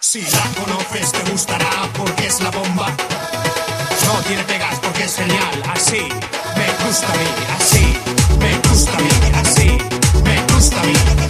Si la conoces te gustará porque es la bomba. No tiene pegas porque es genial. Así me gusta a mí, así me gusta a mí, así me gusta a mí.